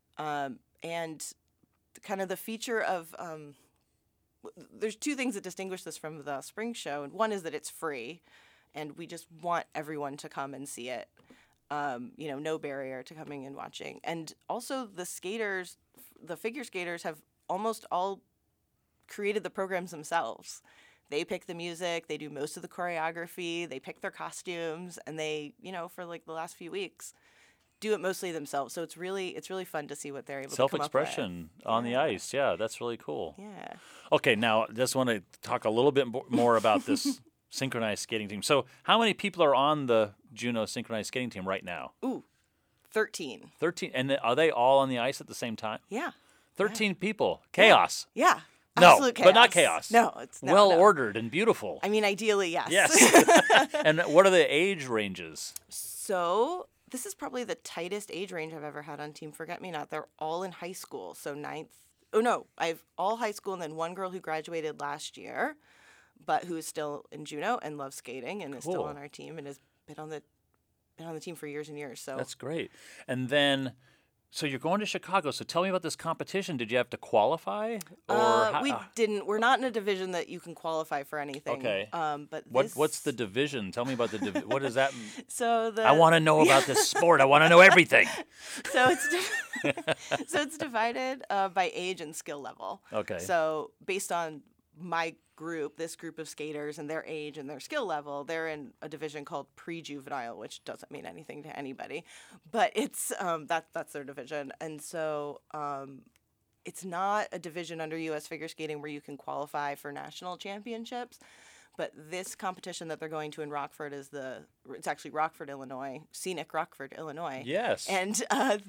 and kind of the feature of. There's two things that distinguish this from the spring show. And one is that it's free, and we just want everyone to come and see it. No barrier to coming and watching. And also the skaters, the figure skaters have almost all created the programs themselves. They pick the music, they do most of the choreography, they pick their costumes, and they, for like the last few weeks, do it mostly themselves. So it's really fun to see what they're able to come up with. Self-expression on the ice. Yeah, that's really cool. Yeah. Okay, now just want to talk a little bit more about this synchronized skating team. So how many people are on the Juneau synchronized skating team right now? Ooh, 13. 13. And are they all on the ice at the same time? Yeah. 13 people. Chaos. Yeah. No, Absolute chaos. but not chaos. No, it's no, well no. ordered and beautiful. I mean, ideally, yes. Yes. And what are the age ranges? So this is probably the tightest age range I've ever had on Team Forget Me Not. They're all in high school. So I have all high school and then one girl who graduated last year, but who is still in Juneau and loves skating and is still Cool. on our team and has been on the team for years and years. So That's great. And then, so you're going to Chicago. So tell me about this competition. Did you have to qualify? we didn't. We're not in a division that you can qualify for anything. Okay. But What's the division? Tell me about the what does that mean? So I want to know about this sport. I want to know everything. So it's divided by age and skill level. Okay. So based on this group of skaters and their age and their skill level, they're in a division called pre-juvenile, which doesn't mean anything to anybody, but it's that's their division. And so it's not a division under U.S. figure skating where you can qualify for national championships. But this competition that they're going to in Rockford it's actually Rockford, Illinois, scenic Rockford, Illinois. Yes. And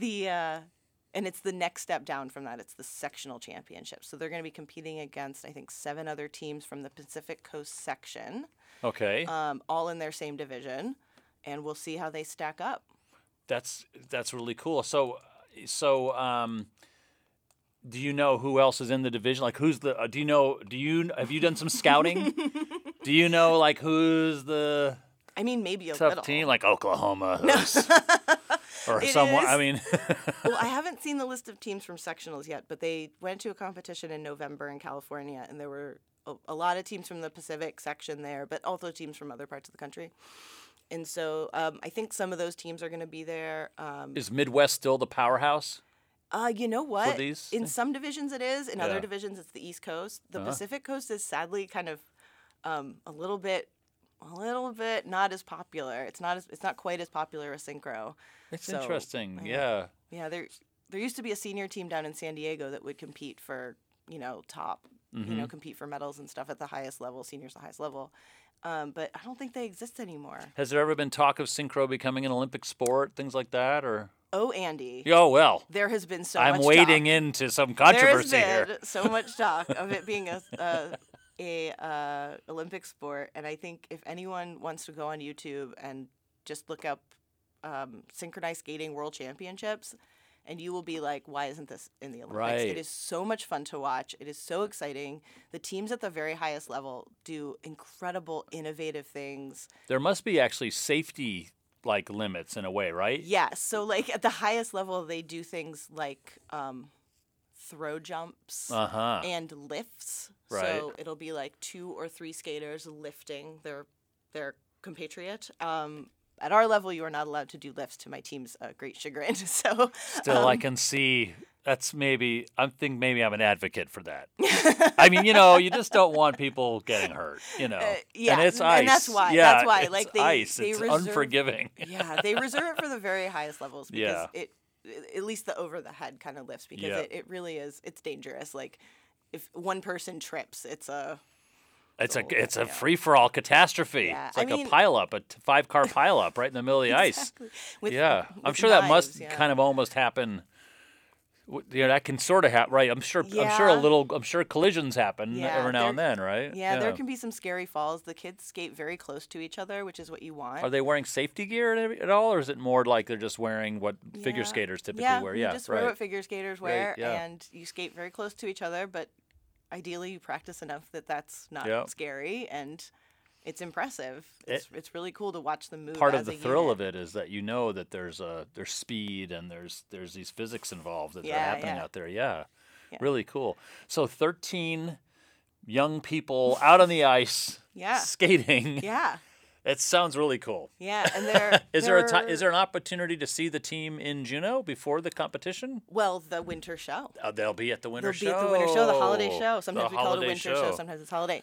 and it's the next step down from that. It's the sectional championship. So they're going to be competing against, I think, 7 other teams from the Pacific Coast section, Okay. all in their same division, and we'll see how they stack up. That's really cool. So do you know who else is in the division? Like who's the have you done some scouting? Do you know like who's the I mean, maybe a tough little. team like Oklahoma or It someone? is. I mean, Well, I haven't seen the list of teams from sectionals yet, but they went to a competition in November in California, and there were a lot of teams from the Pacific section there, but also teams from other parts of the country. And so I think some of those teams are going to be there. is Midwest still the powerhouse? You know what? these In things? some divisions it is. In Yeah. other divisions it's the East Coast. The Pacific Coast is sadly kind of a little bit not as popular. It's not quite as popular as synchro. It's So, interesting. Yeah. Yeah, there used to be a senior team down in San Diego that would compete for, top, Mm-hmm. compete for medals and stuff at the highest level, seniors the highest level. But I don't think they exist anymore. Has there ever been talk of synchro becoming an Olympic sport, things like that, or? Oh, Andy. Oh well. There has been so I'm much wading talk. into some controversy There's been here. so much talk of it being a Olympic sport, and I think if anyone wants to go on YouTube and just look up synchronized skating world championships, and you will be like, why isn't this in the Olympics? Right. It is so much fun to watch. It is so exciting. The teams at the very highest level do incredible, innovative things. There must be actually safety like limits in a way, right? Yes. So like at the highest level, they do things like throw jumps Uh-huh. and lifts. Right. So it'll be like 2 or 3 skaters lifting their compatriot. At our level, you are not allowed to do lifts, to my team's great chagrin. So Still, I can see that's maybe, I think maybe I'm an advocate for that. I mean, you just don't want people getting hurt, yeah, And it's ice. and that's why. Yeah, that's why. it's Like ice. they It's reserve, unforgiving. Yeah, they reserve it for the very highest levels because Yeah. at least the over the head kind of lifts, because Yeah. it really is. It's dangerous. Like if one person trips, it's a It's a yeah. free for all catastrophe. Yeah, It's I like mean- a pile up, a 5-car pile up right in the middle of the ice. Exactly. With- Yeah, I'm with sure that must knives, yeah. kind of almost happen. That can sort of happen, right? I'm sure Yeah. collisions happen Yeah, every now and there- then, right? Yeah, there can be some scary falls. The kids skate very close to each other, which is what you want. Are they wearing safety gear at all, or is it more like they're just wearing what figure Yeah. skaters typically Yeah, wear? you Yeah, just right. wear what figure skaters wear, yeah. and you skate very close to each other. But ideally, you practice enough that that's not Yep. scary, and it's impressive. It's really cool to watch them move. Part as of the a thrill unit. of it is that that there's speed and there's these physics involved that are Yeah, happening yeah. out there. Yeah. Yeah. Really cool. So 13 young people out on the ice Yeah. skating. Yeah, It sounds really cool. yeah, and they're Is there an opportunity to see the team in Juneau before the competition? well, the winter show. They'll be at the winter They'll show. be at the winter show, the holiday show. Sometimes The we call it a holiday winter show. Sometimes it's holiday.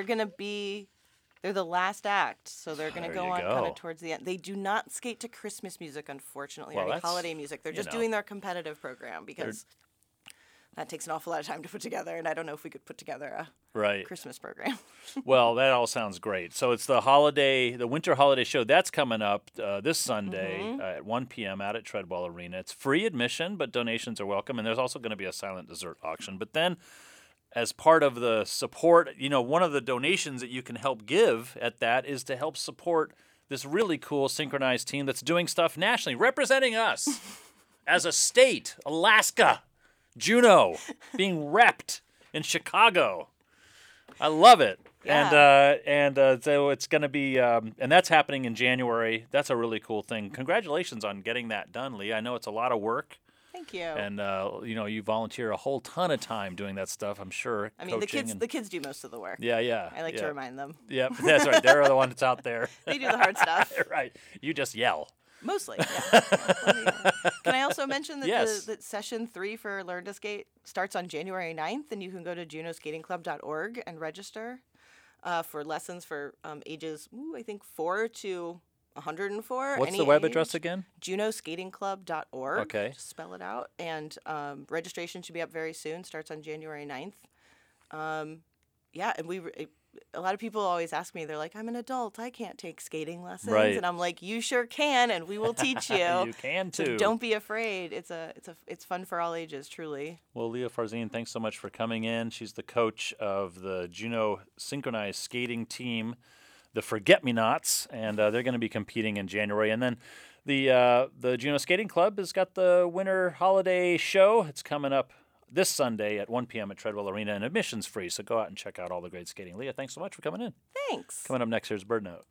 They're the last act, so they're going to There go you on kind go. of towards the end. They do not skate to Christmas music, unfortunately, Well, or any that's, holiday music. They're you just know. doing their competitive program because that takes an awful lot of time to put together, and I don't know if we could put together a Right. Christmas program. Well, that all sounds great. So it's the winter holiday show. That's coming up this Sunday Mm-hmm. at 1 p.m. out at Treadwell Arena. It's free admission, but donations are welcome. And there's also going to be a silent dessert auction. But then, as part of the support, one of the donations that you can help give at that is to help support this really cool synchronized team that's doing stuff nationally, representing us as a state, Alaska, Juneau, being repped in Chicago. I love it. Yeah. And so it's going to be, and that's happening in January. That's a really cool thing. Congratulations on getting that done, Lee. I know it's a lot of work. Thank you. And you volunteer a whole ton of time doing that stuff. I'm sure. I mean, coaching the kids do most of the work. Yeah, yeah. I like to remind them. Yep, that's right. They're the ones out there. They do the hard stuff. Right. You just yell. Mostly, yeah. Can I also mention that Yes. that session 3 for Learn to Skate starts on January 9th, and you can go to juneauskatingclub.org and register for lessons for ages, I think, 4 to 104. What's any the web age. address again? juneauskatingclub.org. Okay. Just spell it out. And registration should be up very soon. Starts on January 9th. Yeah, and a lot of people always ask me, they're like, I'm an adult, I can't take skating lessons. Right. And I'm like, you sure can, and we will teach you. You can So too. don't be afraid. It's fun for all ages, truly. Well, Leah Farzine, thanks so much for coming in. She's the coach of the Juneau synchronized skating team, the Forget-Me-Nots, and they're going to be competing in January. And then the Juneau Skating Club has got the winter holiday show. It's coming up this Sunday at 1 p.m. at Treadwell Arena, and admission's free. So go out and check out all the great skating. Leah, thanks so much for coming in. Thanks. Coming up next, here's Bird Note.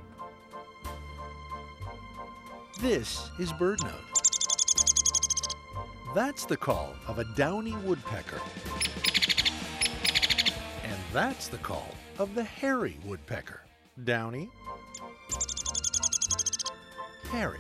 This is Bird Note. That's the call of a downy woodpecker. And that's the call of the hairy woodpecker. Downy, hairy.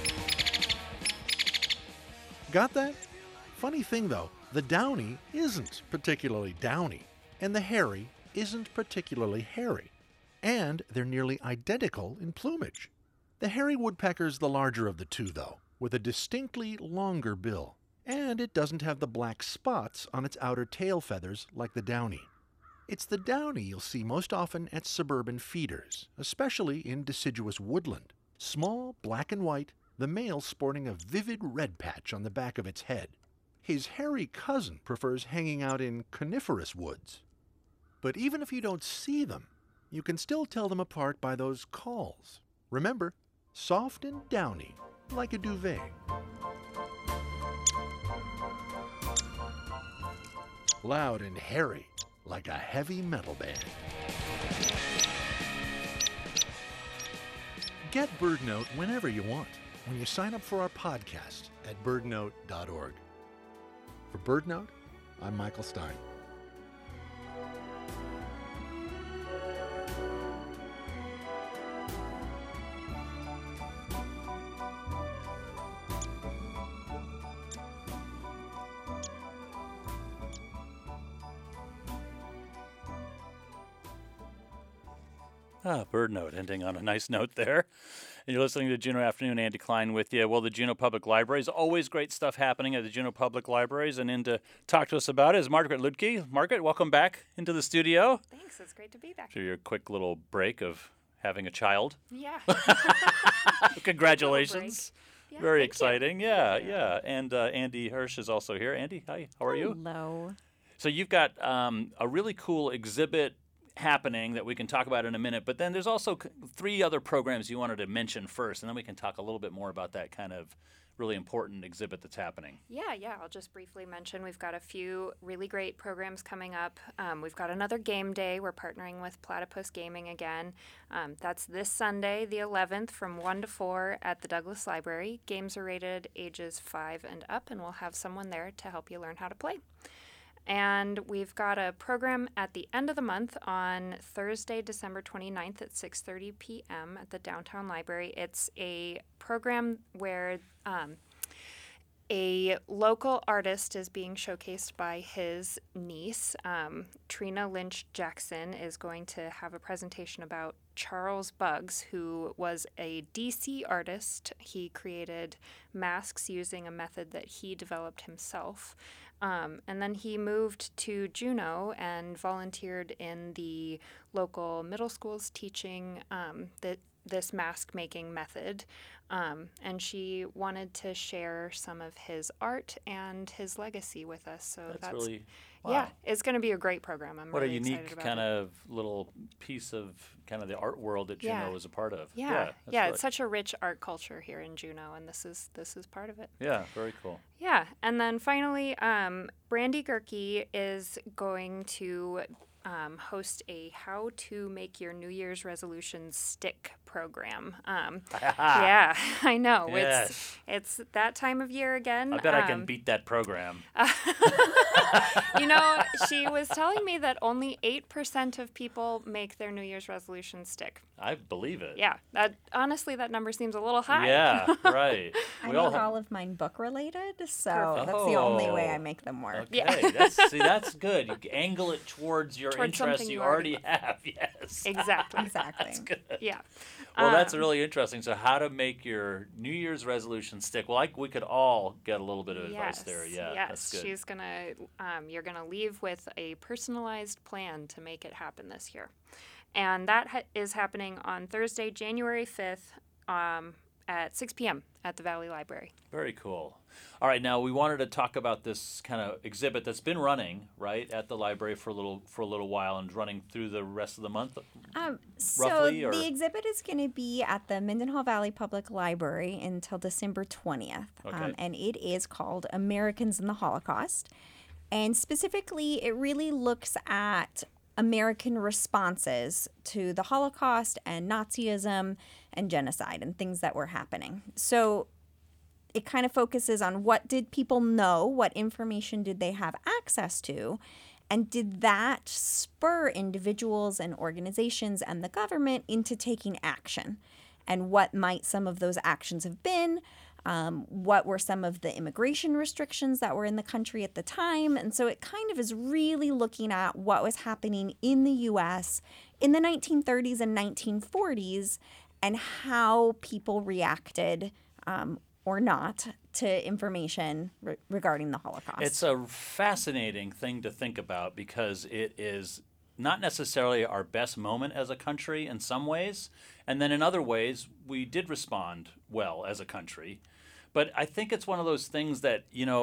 Got that? Funny thing though, the downy isn't particularly downy, and the hairy isn't particularly hairy. And they're nearly identical in plumage. The hairy woodpecker's the larger of the two, though, with a distinctly longer bill, and it doesn't have the black spots on its outer tail feathers like the downy. It's the downy you'll see most often at suburban feeders, especially in deciduous woodland. Small, black and white, the male sporting a vivid red patch on the back of its head. His hairy cousin prefers hanging out in coniferous woods. But even if you don't see them, you can still tell them apart by those calls. Remember, soft and downy like a duvet. Loud and hairy like a heavy metal band. Get BirdNote whenever you want when you sign up for our podcast at birdnote.org. For BirdNote, I'm Michael Stein. Bird Note, ending on a nice note there. And you're listening to Juneau Afternoon. Andy Klein with you. Well, the Juneau Public Libraries, always great stuff happening at the Juneau Public Libraries. And in to talk to us about it is Margaret Ludke. Margaret, welcome back into the studio. Thanks. It's great to be back. After your quick little break of having a child. Yeah. Congratulations. Yeah, Very thank exciting. you. Yeah, yeah. And Andy Hirsch is also here. Andy, hi. How are you? Hello. So you've got a really cool exhibit happening that we can talk about in a minute, but then there's also 3 other programs you wanted to mention first, and then we can talk a little bit more about that kind of really important exhibit that's happening. Yeah. I'll just briefly mention we've got a few really great programs coming up. We've got another game day. We're partnering with Platypus Gaming again. That's this Sunday, the 11th, from 1 to 4 at the Douglas Library. Games are rated ages 5 and up, and we'll have someone there to help you learn how to play. And we've got a program at the end of the month on Thursday, December 29th at 6:30 p.m. at the Downtown Library. It's a program where a local artist is being showcased by his niece. Trina Lynch Jackson is going to have a presentation about Charles Buggs, who was a DC artist. He created masks using a method that he developed himself. And then he moved to Juneau and volunteered in the local middle schools teaching this mask making method. And she wanted to share some of his art and his legacy with us. So that's really, yeah, wow. it's going to be a great program. I'm What really a unique excited about kind it. of little piece of kind of the art world that Juneau is a part of. Yeah, that's it's such a rich art culture here in Juneau, and this is part of it. Yeah, very cool. Yeah, and then finally, Brandy Gerke is going to host a How to Make Your New Year's Resolutions Stick program. Yeah, I know. Yes. It's that time of year again. I bet I can beat that program. She was telling me that only 8% of people make their New Year's resolutions stick. I believe it. Yeah, honestly, that number seems a little high. Yeah, right. I make all of mine book related, so that's the only way I make them work. Okay, that's good. You angle it towards your Towards interests something you you already have. Yes. Exactly. That's good. Yeah. Well, that's really interesting. So, how to make your New Year's resolution stick? Well, we could all get a little bit of advice there. Yeah, yes. that's good. She's gonna. You're gonna leave with a personalized plan to make it happen this year, and that is happening on Thursday, January 5th, at 6 p.m. at the Valley Library. Very cool. All right, now we wanted to talk about this kind of exhibit that's been running right at the library for a little while and running through the rest of the month. Roughly, the exhibit is going to be at the Mendenhall Valley Public Library until December 20th, Okay. And it is called Americans in the Holocaust. And specifically, it really looks at American responses to the Holocaust and Nazism and genocide and things that were happening. So it kind of focuses on what did people know, what information did they have access to, and did that spur individuals and organizations and the government into taking action? And what might some of those actions have been? What were some of the immigration restrictions that were in the country at the time? And so it kind of is really looking at what was happening in the U.S. in the 1930s and 1940s and how people reacted or not to information regarding the Holocaust. It's a fascinating thing to think about because it is not necessarily our best moment as a country in some ways, and then in other ways we did respond well as a country. But I think it's one of those things that,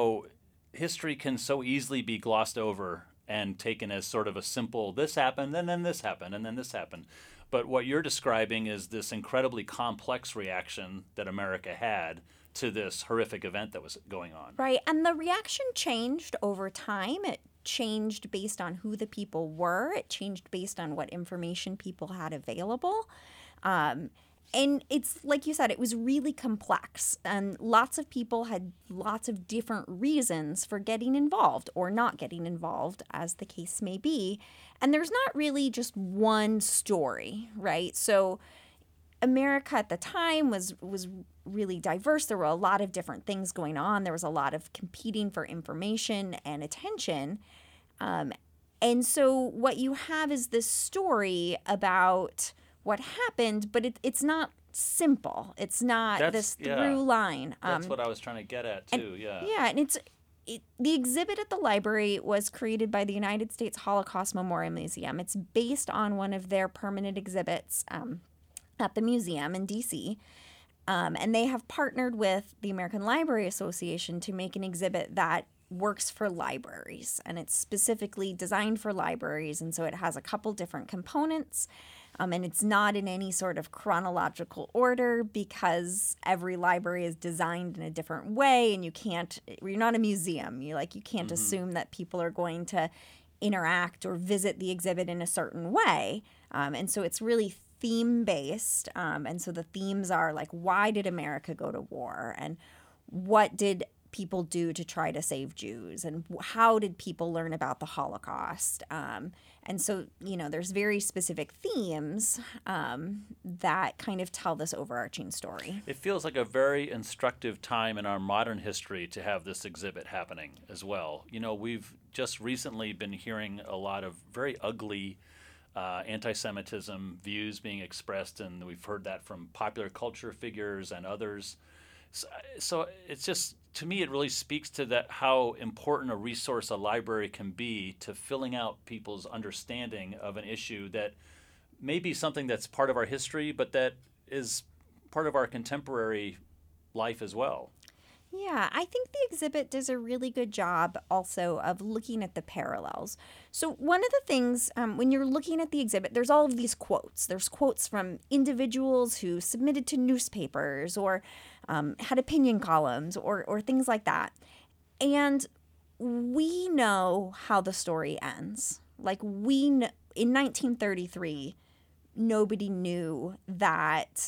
history can so easily be glossed over and taken as sort of a simple, this happened, and then this happened, and then this happened. But what you're describing is this incredibly complex reaction that America had to this horrific event that was going on. Right. And the reaction changed over time. It changed based on who the people were. It changed based on what information people had available. And it's like you said, it was really complex. And lots of people had lots of different reasons for getting involved or not getting involved, as the case may be. And there's not really just one story, right? So America at the time was really diverse. There were a lot of different things going on. There was a lot of competing for information and attention. And so what you have is this story about what happened, but it's not simple. It's not through line. That's what I was trying to get at too. Yeah, and the exhibit at the library was created by the United States Holocaust Memorial Museum. It's based on one of their permanent exhibits at the museum in D.C. And they have partnered with the American Library Association to make an exhibit that works for libraries, and it's specifically designed for libraries, and so it has a couple different components. And it's not in any sort of chronological order because every library is designed in a different way, and you're not a museum. You can't assume that people are going to interact or visit the exhibit in a certain way. And so it's really theme-based. And so the themes are like, why did America go to war? And what did people do to try to save Jews? And how did people learn about the Holocaust? And so, there's very specific themes that kind of tell this overarching story. It feels like a very instructive time in our modern history to have this exhibit happening as well. We've just recently been hearing a lot of very ugly anti-Semitism views being expressed, and we've heard that from popular culture figures and others. So it's just, to me, it really speaks to that how important a resource a library can be to filling out people's understanding of an issue that may be something that's part of our history, but that is part of our contemporary life as well. Yeah, I think the exhibit does a really good job also of looking at the parallels. So one of the things, when you're looking at the exhibit, there's all of these quotes. There's quotes from individuals who submitted to newspapers or had opinion columns or things like that. And we know how the story ends. In 1933, nobody knew that,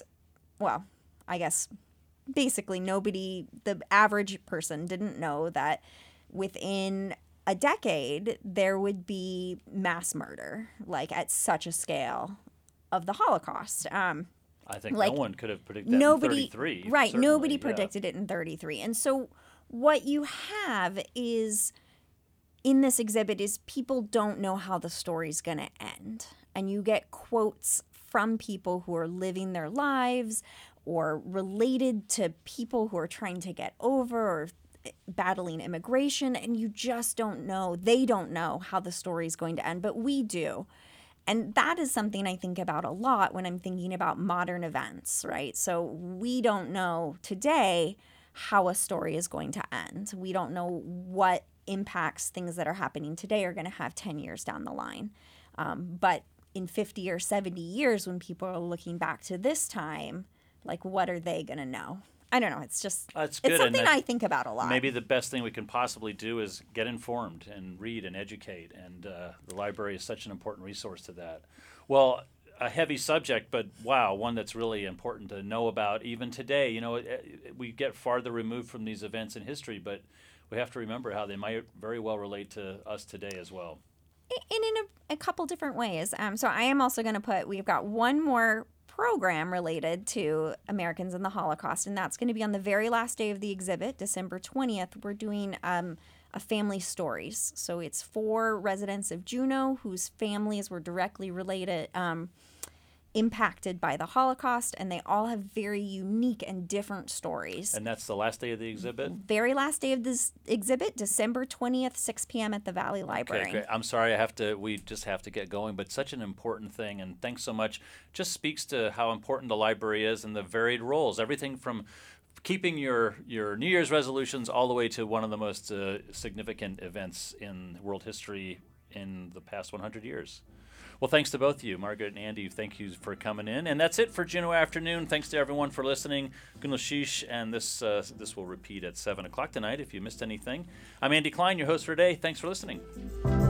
basically the average person didn't know that within a decade there would be mass murder, at such a scale of the Holocaust. I think no one could have predicted that in 33. Right, nobody predicted it in 33. And so what you have is, in this exhibit, is people don't know how the story's going to end. And you get quotes from people who are living their lives or related to people who are trying to get over or battling immigration, and you just don't know. They don't know how the story is going to end, but we do. And that is something I think about a lot when I'm thinking about modern events, right? So we don't know today how a story is going to end. We don't know what impacts things that are happening today are going to have 10 years down the line. But in 50 or 70 years, when people are looking back to this time, what are they going to know? I don't know. It's just, it's something I think about a lot. Maybe the best thing we can possibly do is get informed and read and educate. And the library is such an important resource to that. Well, a heavy subject, but wow, one that's really important to know about even today. We get farther removed from these events in history, but we have to remember how they might very well relate to us today as well. And in a couple different ways. So I am also going to we've got one more program related to Americans and the Holocaust, and that's going to be on the very last day of the exhibit, December 20th. We're doing a family stories. So it's 4 residents of Juneau whose families were directly related, impacted by the Holocaust, and they all have very unique and different stories. And that's the last day of the exhibit? Very last day of this exhibit, December 20th, 6 p.m. at the Valley Library. Okay, great. I'm sorry, we just have to get going, but such an important thing, and thanks so much. Just speaks to how important the library is and the varied roles, everything from keeping your New Year's resolutions all the way to one of the most significant events in world history in the past 100 years. Well, thanks to both of you, Margaret and Andy. Thank you for coming in. And that's it for Juneau Afternoon. Thanks to everyone for listening. Gunlashish, and this will repeat at 7 o'clock tonight if you missed anything. I'm Andy Klein, your host for today. Thanks for listening.